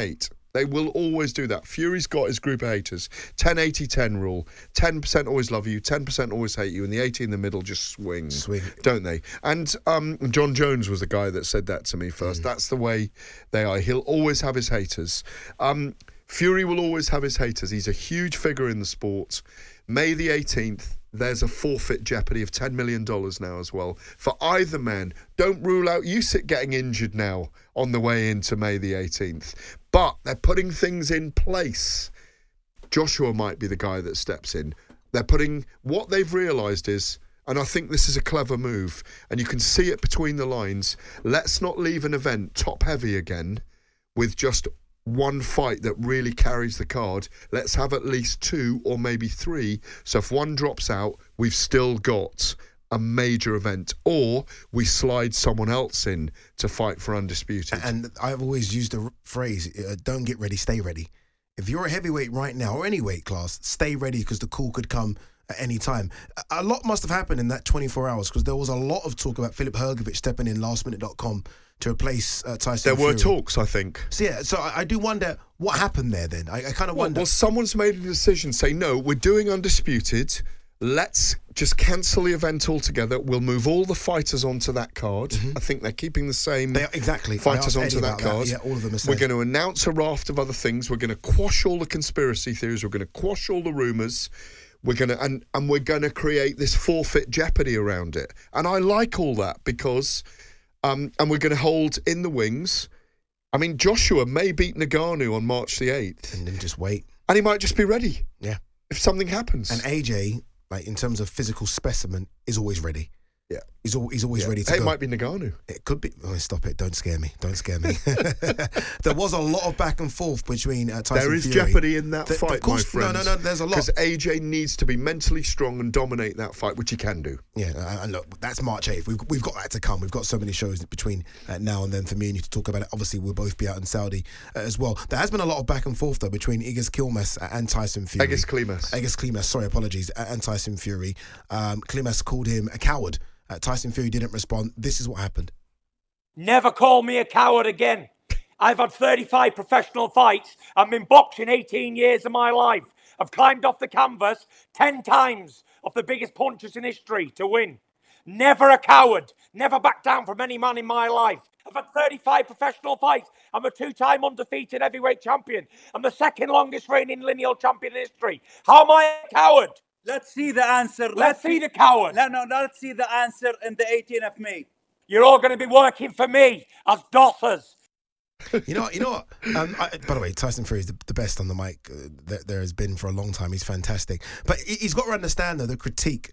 They will always do that. Fury's got his group of haters. ten eighty ten rule. ten percent always love you, ten percent always hate you, and the eighty in the middle just swing. Swing. Don't they? And um, John Jones was the guy that said that to me first. Mm. That's the way they are. He'll always have his haters. Um, Fury will always have his haters. He's a huge figure in the sport. May the eighteenth, there's a forfeit jeopardy of ten million dollars now as well for either man. Don't rule out Usyk getting injured now on the way into May the eighteenth. But they're putting things in place. Joshua might be the guy that steps in. They're putting... What they've realised is, and I think this is a clever move, and you can see it between the lines, let's not leave an event top-heavy again with just one fight that really carries the card. Let's have at least two or maybe three. So if one drops out, we've still got a major event, or we slide someone else in to fight for undisputed. And I've always used the phrase, uh, don't get ready, stay ready. If you're a heavyweight right now, or any weight class, stay ready because the call could come at any time. A lot must have happened in that twenty-four hours because there was a lot of talk about Filip Hrgovic stepping in last minute dot com to replace uh, Tyson There were Fury. talks, I think. So yeah, so I, I do wonder what happened there then. I, I kind of well, wonder. Well, someone's made a decision, say, no, we're doing undisputed. Let's just cancel the event altogether. We'll move all the fighters onto that card. Mm-hmm. I think they're keeping the same they are, exactly. fighters onto that card. That. Yeah, all of them are We're going to announce a raft of other things. We're going to quash all the conspiracy theories. We're going to quash all the rumours. We're going to and, and we're going to create this forfeit jeopardy around it. And I like all that because, um, and we're going to hold in the wings. I mean, Joshua may beat Ngannou on March the eighth, and then just wait, and he might just be ready. Yeah, if something happens. And A J, like in terms of physical specimen, is always ready. Yeah, he's al- he's always yeah. ready to hey, go. It might be Ngannou. It could be. Oh, stop it! Don't scare me! Don't scare me. There was a lot of back and forth between uh, Tyson There is Fury. jeopardy in that the, fight, course, my friend. No, no, no. There's a lot because A J needs to be mentally strong and dominate that fight, which he can do. Yeah, and look, that's March eighth. We've we've got that to come. We've got so many shows between uh, now and then for me and you to talk about it. Obviously, we'll both be out in Saudi uh, as well. There has been a lot of back and forth though between Egis Klimas and Tyson Fury. Egis Klimas. Egis Klimas. Sorry, apologies. And Tyson Fury. Um, Klimas called him a coward. Uh, Tyson Fury didn't respond. This is what happened. Never call me a coward again. I've had thirty-five professional fights. I've been boxing eighteen years of my life. I've climbed off the canvas ten times off the biggest punches in history to win. Never a coward. Never back down from any man in my life. I've had thirty-five professional fights. I'm a two-time undefeated heavyweight champion. I'm the second longest reigning lineal champion in history. How am I a coward? Let's see the answer. Let's, let's see the coward. No, no, let's see the answer in the eighteenth of May. You're all going to be working for me as doffers. You know what? You know what? Um, I, by the way, Tyson Fury is the, the best on the mic uh, that there has been for a long time. He's fantastic. But he's got to understand, though, the critique.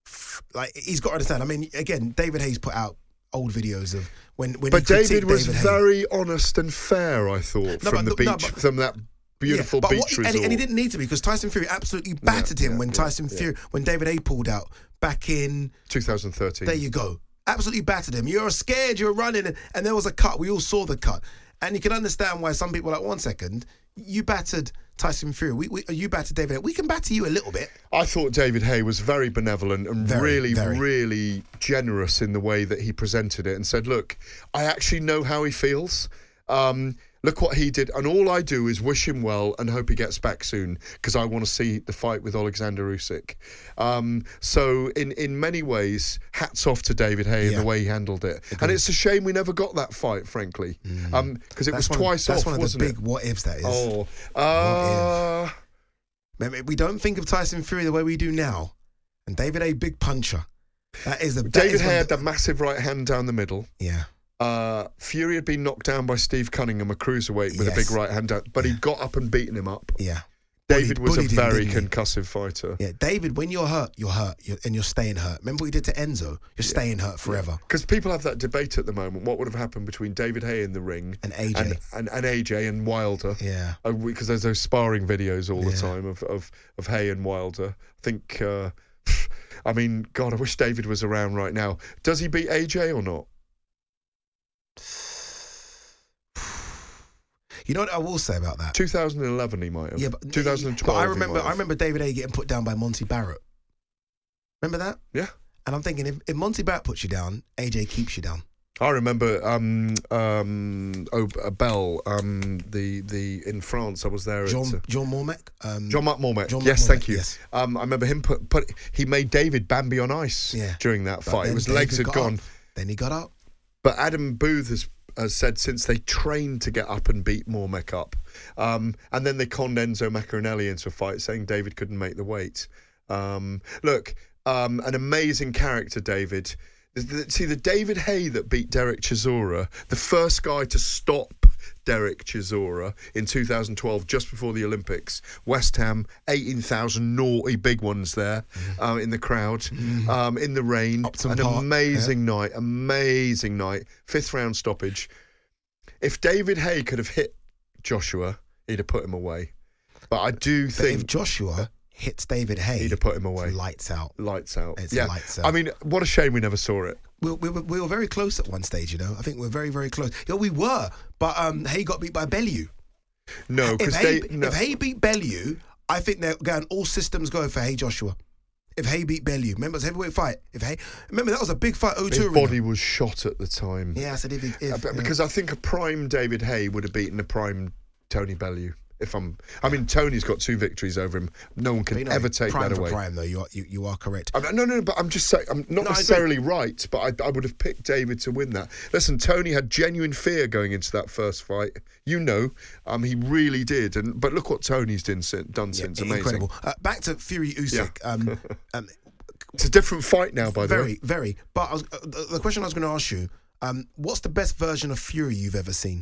Like, he's got to understand. I mean, again, David Hayes put out old videos of when, when but he David was David very Hayes. honest and fair, I thought, no, from but, the beach, no, but, from that beautiful yeah, beach what, resort. And he, and he didn't need to be because Tyson Fury absolutely battered yeah, him yeah, when yeah, Tyson yeah. Fury, when David Hayes pulled out back in twenty thirteen. There you go. Absolutely battered him. You're scared, you're running, and, and there was a cut. We all saw the cut. And you can understand why some people are like, one second, you battered Tyson Fury. We, we, you battered David Hay. We can batter you a little bit. I thought David Hay was very benevolent and very, really, very. really generous in the way that he presented it and said, look, I actually know how he feels. Um, look what he did. And all I do is wish him well and hope he gets back soon because I want to see the fight with Alexander Usyk. Um, so in, in many ways, hats off to David Hay yeah. and the way he handled it. Agreed. And it's a shame we never got that fight, frankly, because mm. um, it was twice of, that's off, one of wasn't the it? big what-ifs, that is. Oh. Uh, what if? We don't think of Tyson Fury the way we do now. And David Hay, big puncher. That is the David Hay had the massive right hand down the middle. Yeah. Uh, Fury had been knocked down by Steve Cunningham, a cruiserweight, with yes. a big right hand down, but yeah. he got up and beaten him up. Yeah. David bullied, was bullied a very him, concussive fighter. Yeah, David, when you're hurt, you're hurt, you're, and you're staying hurt. Remember what he did to Enzo? You're yeah. staying hurt forever. Because yeah. people have that debate at the moment. What would have happened between David Hay in the ring and A J and, and, and A J and Wilder? Yeah, because uh, there's those sparring videos all yeah. the time of, of, of Hay and Wilder. I think, uh, I mean, God, I wish David was around right now. Does he beat A J or not? You know what I will say about that? twenty eleven, he might have. Yeah, but twenty twelve. But I remember, I remember David A getting put down by Monty Barrett. Remember that? Yeah. And I'm thinking, if, if Monty Barrett puts you down, A J keeps you down. I remember um, um, oh, uh, Bell, um, the the in France. I was there. John at, uh, John Mormac. Um, John-Marc Mormac. John Yes, Mormac, thank you. yes. Um, I remember him put put. He made David Bambi on ice Yeah. during that But fight. then His David legs had got gone. up. Then he got up. But Adam Booth has, has said since they trained to get up and beat Mormac up, um, and then they conned Enzo Maccarinelli into a fight, saying David couldn't make the weight. Um, look, um, an amazing character, David. The- the- See, the David Hay that beat Derek Chisora, the first guy to stop Derek Chisora in two thousand twelve, just before the Olympics. West Ham, eighteen thousand naughty big ones there Mm-hmm. uh, in the crowd, um, in the rain. Upton An Park, amazing night, amazing night. Fifth round stoppage. If David Hay could have hit Joshua, he'd have put him away. But I do But think if Joshua hits David Hay, he'd have put him away. Lights out. Lights out. It's yeah. lights out. I mean, what a shame we never saw it. We, we, were- we were very close at one stage, you know. I think we were very, very close. Yeah, we were. But um, Hay got beat by Bellew. No, If because Hay, they. No. if Hay beat Bellew, I think they're going all systems go for Hay Joshua. If Hay beat Bellew, remember it's a heavyweight fight. If Hay, remember that was a big fight. O two His arena. body was shot at the time. Yeah, I said if, he, if Uh, but because I think a prime David Hay would have beaten a prime Tony Bellew. If I'm, I mean, Tony's got two victories over him. No one can you know, ever take prime that for away. prime though. You are you, you are correct. I mean, no, no, but I'm just saying, I'm not No, I necessarily right, but I, I would have picked David to win that. Listen, Tony had genuine fear going into that first fight. You know, um, he really did. And but look what Tony's done, sin- done Yeah, since. Amazing. incredible. Uh, back to Fury Usyk. Um, um, It's a different fight now, by the very, way. very. But I was, uh, the, the question I was going to ask you: um, what's the best version of Fury you've ever seen?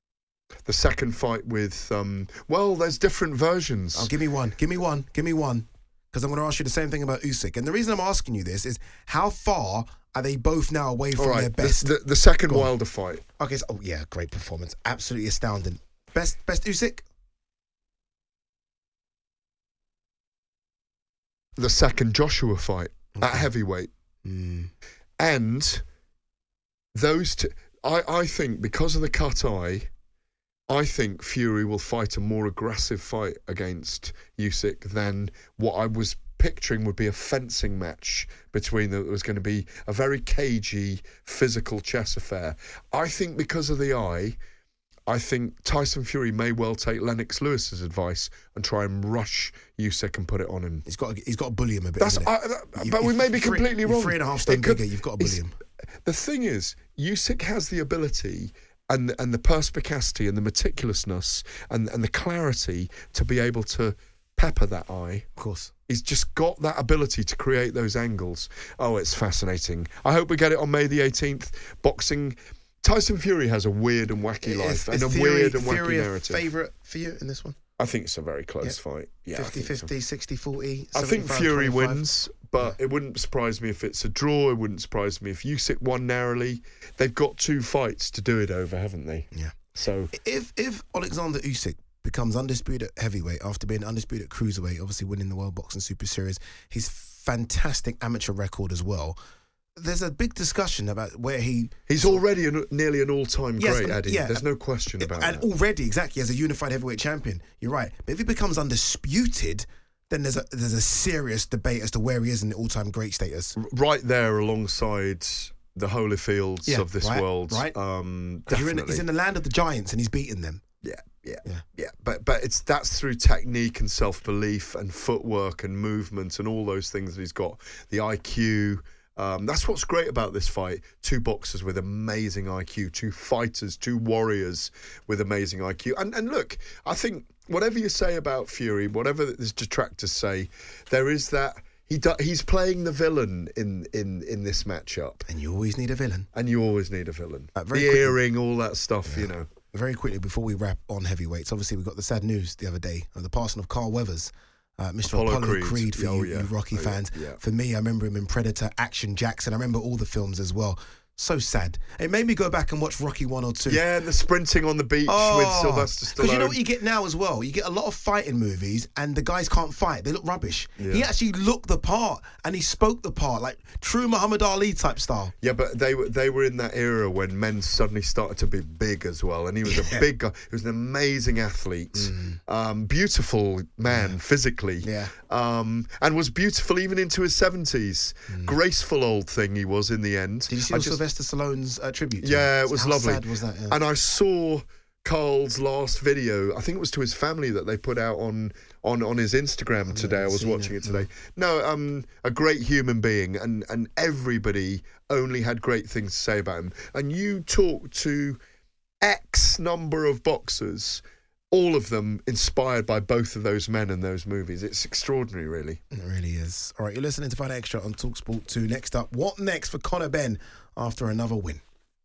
The second fight with, um, well, there's different versions. Oh, give me one. Give me one. Give me one. Because I'm going to ask you the same thing about Usyk. And the reason I'm asking you this is how far are they both now away from All right, their the, best? the, the second Go on. Wilder fight. Okay. So, oh yeah, great performance. Absolutely astounding. Best, best Usyk. The second Joshua fight at heavyweight. Mm. And those two, I, I think because of the cut eye, I think Fury will fight a more aggressive fight against Usyk than what I was picturing would be a fencing match between them. It was going to be a very cagey, physical chess affair. I think because of the eye, I think Tyson Fury may well take Lennox Lewis's advice and try and rush Usyk and put it on him. He's got. He's got to bully him a bit. That's, hasn't I, it? that- You- but we if may be three- completely you're wrong. Three and a half It stone could- bigger. You've got to bully it's- him. The thing is, Usyk has the ability and and the perspicacity and the meticulousness and and the clarity to be able to pepper that eye. Of course. He's just got that ability to create those angles. Oh, it's fascinating. I hope we get it on May the eighteenth. Boxing. Tyson Fury has a weird and wacky life Is, and is a Fury, weird and Fury wacky a narrative. favourite for you in this one? I think it's a very close Yeah. fight. Yeah, I fifty think so. fifty, sixty forty, I think seventy-five, Fury twenty-five. wins, but it wouldn't surprise me if it's a draw. It wouldn't surprise me if Usyk won narrowly. They've got two fights to do it over, haven't they? Yeah. So If if Alexander Usyk becomes undisputed at heavyweight after being undisputed at cruiserweight, obviously winning the World Boxing Super Series, his fantastic amateur record as well. There's a big discussion about where he he's already an, nearly an all-time Yes, great, um, Eddie. yeah. There's no question about and that. already exactly as a unified heavyweight champion. You're right, but if he becomes undisputed, then there's a there's a serious debate as to where he is in the all-time great status. Right there alongside the Holyfields Yeah, of this right, world. right. Um, 'Cause you're in, definitely. he's in the land of the giants and he's beaten them. Yeah, yeah, Yeah. yeah. But but it's that's through technique and self-belief and footwork and movement and all those things that he's got. The I Q. Um, that's what's great about this fight. Two boxers with amazing I Q, two fighters, two warriors with amazing I Q. And and look, I think whatever you say about Fury, whatever his detractors say, there is that he do, he's playing the villain in, in, in this matchup. And you always need a villain. And you always need a villain. Uh, the very quickly- earring, all that stuff, you know. Very quickly, before we wrap on heavyweights, obviously we got the sad news the other day of the passing of Carl Weathers, uh, Mister Apollo Apollo, Creed. Creed, for Oh, you, yeah. you Rocky Oh, yeah, fans. yeah. For me, I remember him in Predator, Action Jackson. I remember all the films as well. So sad. It made me go back and watch Rocky one or two. Yeah, and the sprinting on the beach Oh, with Sylvester Stallone. Because you know what you get now as well? You get a lot of fighting movies and the guys can't fight. They look rubbish. Yeah. He actually looked the part and he spoke the part, like true Muhammad Ali type style. Yeah, but they were they were in that era when men suddenly started to be big as well, and he was Yeah. a big guy. He was an amazing athlete, Mm. um, beautiful man physically, Yeah. um, and was beautiful even into his seventies. Graceful old thing he was in the end. Mm. Did you see I what just- Sylvester Sylvester Stallone's uh, tribute? To yeah, him? it was How lovely. sad was that? Yeah. And I saw Carl's last video. I think it was to his family that they put out on on, on his Instagram today. I was watching it, it today. No, um, a great human being, and and everybody only had great things to say about him. And you talk to X number of boxers, all of them inspired by both of those men and those movies. It's extraordinary, really. It really is. All right, you're listening to Fight Extra on TalkSport two. Next up, what next for Conor Benn after another win?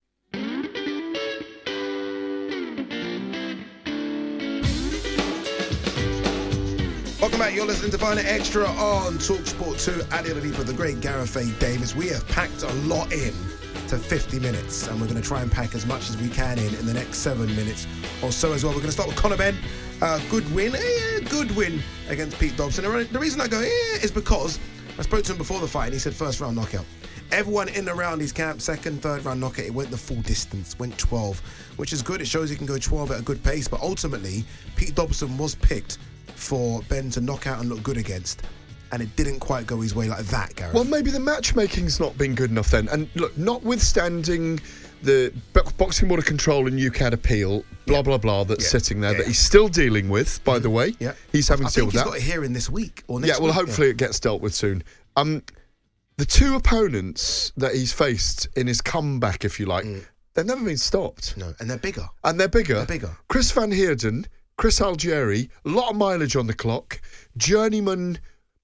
Welcome back. You're listening to Fight Extra on TalkSport two. Adil Adipa, the great Gareth A. Davis. We have packed a lot in to fifty minutes, and we're going to try and pack as much as we can in in the next seven minutes or so as well. We're going to start with Conor Benn. Uh, good win, eh, good win against Pete Dobson. The reason I go eh, is because I spoke to him before the fight, and he said first round knockout. Everyone in and around his camp, second, third round knockout, it went the full distance, went twelve, which is good. It shows he can go twelve at a good pace, but ultimately, Pete Dobson was picked for Ben to knock out and look good against, and it didn't quite go his way like that, Gareth. Well, maybe the matchmaking's not been good enough then. And look, notwithstanding the Boxing Board of Control and U C A D appeal, blah, yeah. blah, blah, that's yeah. sitting there, yeah. that he's still dealing with, by mm-hmm. the way. Yeah. He's having I to deal think with he's that. got a hearing this week or next Yeah, well, week, hopefully yeah. it gets dealt with soon. Um, the two opponents that he's faced in his comeback, if you like, mm. they've never been stopped. No, and they're bigger. And they're bigger. They're bigger. Chris Van Heerden, Chris Algieri, a lot of mileage on the clock. Journeyman,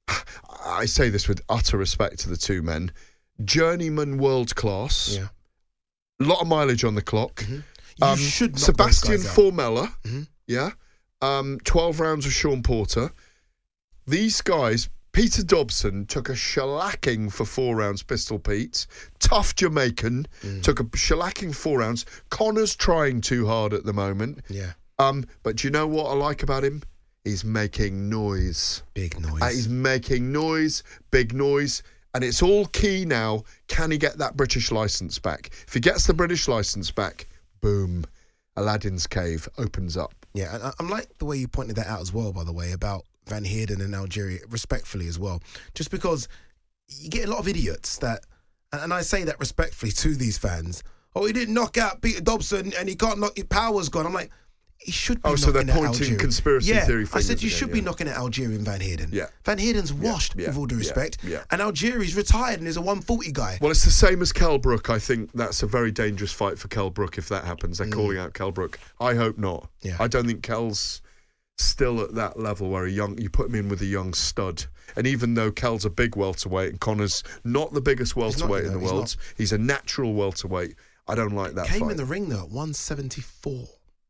I say this with utter respect to the two men, journeyman world class. Yeah. A lot of mileage on the clock. Mm-hmm. You Um, should knock Sebastian those guys out. Formella, Mm-hmm. yeah. Um, twelve rounds of Sean Porter. These guys, Peter Dobson took a shellacking for four rounds, Pistol Pete. Tough Jamaican, Mm. took a shellacking four rounds. Connor's trying too hard at the moment. Yeah. Um, but do you know what I like about him? He's making noise. Big noise. Uh, he's making noise, big noise. And it's all key now. Can he get that British licence back? If he gets the British licence back, boom, Aladdin's cave opens up. Yeah, and I, I like the way you pointed that out as well, by the way, about Van Heerden and Algeria, respectfully as well. Just because you get a lot of idiots that, and, and I say that respectfully to these fans, oh, he didn't knock out Peter Dobson and he can't knock, his power's gone. I'm like, he should be Oh, knocking so they're at pointing Algerian. conspiracy yeah, theory I fingers said you again, should yeah. be knocking at Algerian Van Heerden. Yeah. Van Heerden's washed, yeah, with all due yeah, respect. yeah. And Algeria's retired and is a one forty guy. Well, it's the same as Kell Brook. I think that's a very dangerous fight for Kell Brook if that happens. They're Mm. calling out Kell Brook. I hope not. Yeah. I don't think Kell's still at that level where a young you put him in with a young stud. And even though Kell's a big welterweight and Connor's not the biggest welterweight you know, in the he's world, not. he's a natural welterweight. I don't like that Came fight. in the ring though at one seventy-four.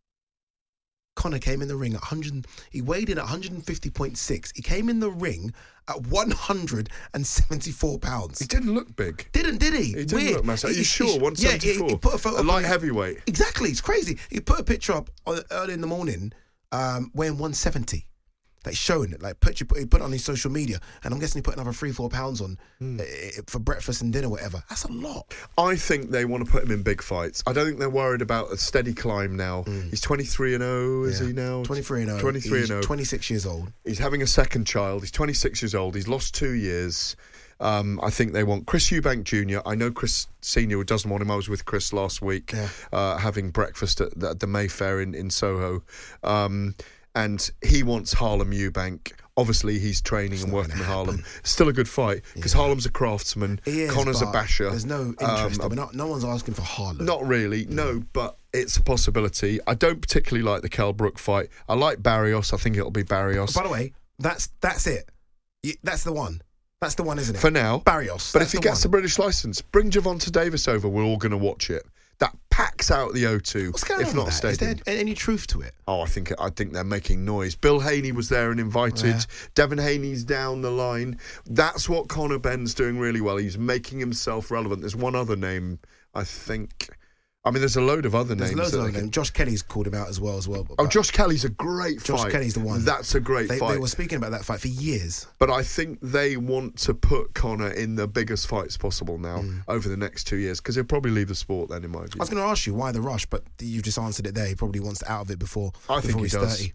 Connor came in the ring at one hundred. He weighed in at one fifty point six. He came in the ring at one hundred seventy-four pounds. He didn't look big. Didn't, did he? He didn't Weird. look massive. Are He- you he- sure? he- one seventy-four. Yeah, he, he put a photo a up light on- heavyweight. Exactly, it's crazy. He put a picture up on, early in the morning, um, weighing one seventy. Like showing it, like put, he put it on his social media, and I'm guessing he put another three, four pounds on Mm. uh, for breakfast and dinner, whatever. That's a lot. I think they want to put him in big fights. I don't think they're worried about a steady climb now. He's twenty-three and oh, is Yeah. he now? twenty-three and oh. twenty-three He's and oh. twenty-six years old. He's having a second child. He's twenty-six years old. He's lost two years. Um, I think they want Chris Eubank Junior I know Chris Senior doesn't want him. I was with Chris last week Yeah. uh, having breakfast at the, at the Mayfair in, in Soho. Um, and he wants Harlem Eubank. Obviously, he's training and working with Harlem. Still a good fight because Yeah. Harlem's a craftsman. He is, Connor's a but basher. There's no interest. Um, I mean, not, no one's asking for Harlem. Not really, no, but it's a possibility. I don't particularly like the Kell Brook fight. I like Barrios. I think it'll be Barrios. By the way, that's that's it. You, that's the one. That's the one, isn't it? For now. Barrios. But that's if he the gets one. the British licence, bring Gervonta Davis over. We're all going to watch it. That packs out the O two, What's going if on not with a that? Is stadium. there any truth to it? Oh, I think I think they're making noise. Bill Haney was there and invited. Yeah. Devin Haney's down the line. That's what Conor Benn's doing really well. He's making himself relevant. There's one other name, I think. I mean, there's a load of other There's names. loads that of they other can- names. Josh Kelly's called him out as well. as well. Oh, but Josh Kelly's a great Josh fight. Kelly's the one. That's a great they, fight. They were speaking about that fight for years. But I think they want to put Conor in the biggest fights possible now Mm. over the next two years because he'll probably leave the sport then, in my view. I was going to ask you why the rush, but you just answered it there. He probably wants out of it before, I think before he he's does. thirty.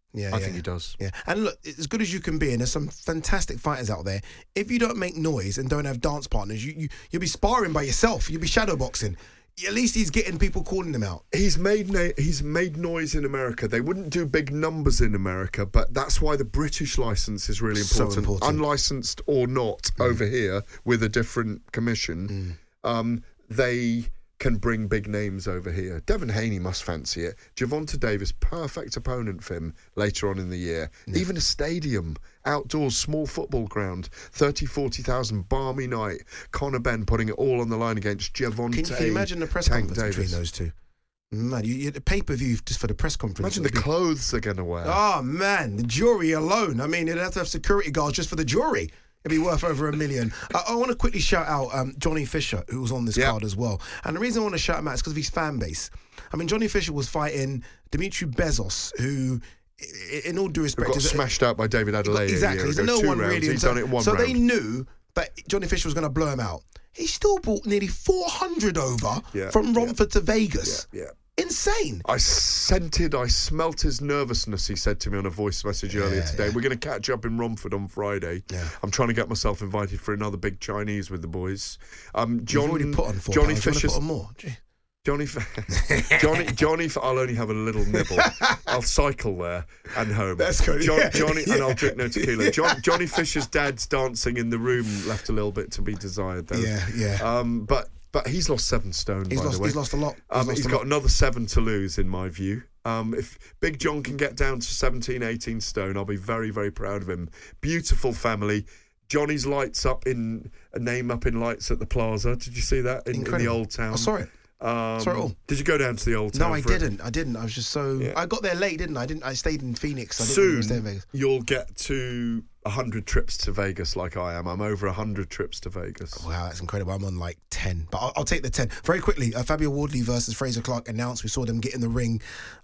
Yeah, I yeah. think he does. Yeah, and look, as good as you can be, and there's some fantastic fighters out there. If you don't make noise and don't have dance partners, you, you you'll be sparring by yourself. You'll be shadowboxing. At least he's getting people calling him out. He's made na- he's made noise in America. They wouldn't do big numbers in America, but that's why the British license is really important. So important. Unlicensed or not, mm. over here with a different commission, mm. um, they can bring big names over here. Devin Haney must fancy it. Gervonta Davis, perfect opponent for him later on in the year. Yeah. Even a stadium, outdoors, small football ground, thirty, forty thousand, balmy night. Conor Benn putting it all on the line against Gervonta. Can, can you imagine the press Tank conference Davis. between those two? Man, you, you the pay-per-view just for the press conference. Imagine the be... clothes they're going to wear. Oh, man, the jury alone. I mean, they'd have to have security guards just for the jury. It'd be worth over a million. Uh, I want to quickly shout out um, Johnny Fisher, who was on this yep. card as well. And the reason I want to shout him out is because of his fan base. I mean, Johnny Fisher was fighting Dimitri Bezos, who, in all due respect... Who got is smashed out by David Adelaide. Exactly. He's a no one rounds. really. He's so, done it in one So round. they knew that Johnny Fisher was going to blow him out. He still brought nearly four hundred over yeah, from Romford yeah. to Vegas. Yeah, yeah. Insane. I scented, I smelt his nervousness, he said to me on a voice message yeah, earlier today. Yeah. We're going to catch up in Romford on Friday. Yeah. I'm trying to get myself invited for another big Chinese with the boys. Um, John, You've already put on four Johnny pounds. Fisher's... Put on more. Gee. Johnny, Johnny, Johnny, I'll only have a little nibble. I'll cycle there and home. That's good. John, yeah. Johnny, yeah. and I'll drink no tequila. John, Johnny Fisher's dad's dancing in the room left a little bit to be desired, though. Yeah, yeah. Um, but but he's lost seven stone. He's by lost. the way. He's lost a lot. He's, um, lost he's a got lot. another seven to lose, in my view. Um, if Big John can get down to seventeen, eighteen stone, I'll be very, very proud of him. Beautiful family. Johnny's lights up in a name up in lights at the plaza. Did you see that in, in the old town? I saw it. Um, Saw it all. Did you go down to the old town? No, I didn't. It? I didn't. I was just so. Yeah. I got there late, didn't I? I didn't. I stayed in Phoenix. I didn't Soon, really stay in Vegas. You'll get to a hundred trips to Vegas, like I am. I'm over a hundred trips to Vegas. Wow, that's incredible. I'm on like ten, but I'll, I'll take the ten very quickly. Uh, Fabio Wardley versus Fraser Clark announced. We saw them get in the ring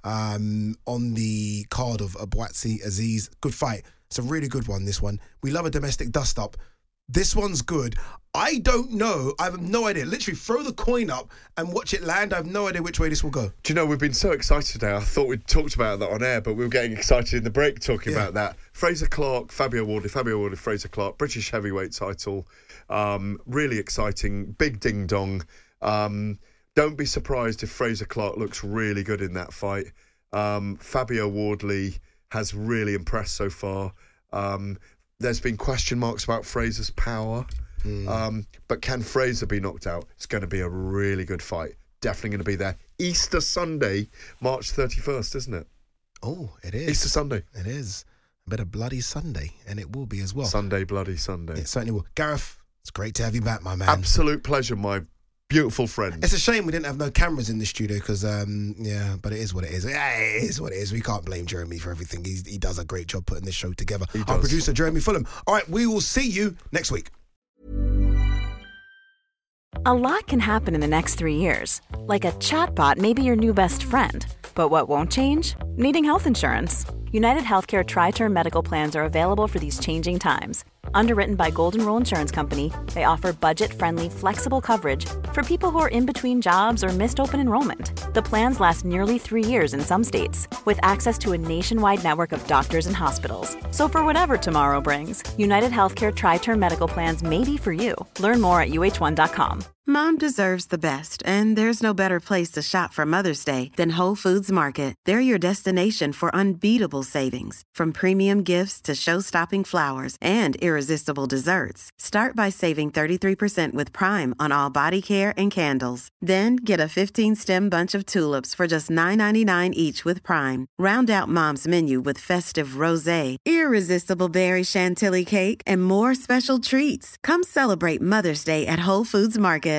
um, on the card of Abuatsi Aziz. Good fight. It's a really good one. This one. We love a domestic dust up. This one's good. I don't know. I have no idea. Literally throw the coin up and watch it land. I have no idea which way this will go. Do you know, we've been so excited today. I thought we'd talked about that on air, but we were getting excited in the break talking yeah. about that. Fraser Clark, Fabio Wardley, Fabio Wardley, Fraser Clark, British heavyweight title. Um, really exciting. Big ding dong. Um, don't be surprised if Fraser Clark looks really good in that fight. Um, Fabio Wardley has really impressed so far. Um, There's been question marks about Fraser's power. Mm. Um, but can Fraser be knocked out? It's going to be a really good fight. Definitely going to be there. Easter Sunday, March thirty-first, isn't it? Oh, it is. Easter Sunday. It is. A bit of bloody Sunday, and it will be as well. Sunday, bloody Sunday. It certainly will. Gareth, it's great to have you back, my man. Absolute pleasure, my beautiful friend. It's a shame we didn't have no cameras in the studio because, um, yeah, but it is what it is. Yeah, it is what it is. We can't blame Jeremy for everything. He's, he does a great job putting this show together. He Our does. producer, Jeremy Fulham. All right, we will see you next week. A lot can happen in the next three years. Like a chatbot may be your new best friend. But what won't change? Needing health insurance. United Healthcare Tri-Term Medical Plans are available for these changing times. Underwritten by Golden Rule Insurance Company, they offer budget-friendly, flexible coverage for people who are in between jobs or missed open enrollment. The plans last nearly three years in some states, with access to a nationwide network of doctors and hospitals. So for whatever tomorrow brings, United Healthcare Tri-Term Medical Plans may be for you. Learn more at U H one dot com. Mom deserves the best, and there's no better place to shop for Mother's Day than Whole Foods Market. They're your destination for unbeatable savings, from premium gifts to show-stopping flowers and irresistible desserts. Start by saving thirty-three percent with Prime on all body care and candles. Then get a fifteen-stem bunch of tulips for just nine ninety-nine each with Prime. Round out Mom's menu with festive rosé, irresistible berry chantilly cake, and more special treats. Come celebrate Mother's Day at Whole Foods Market.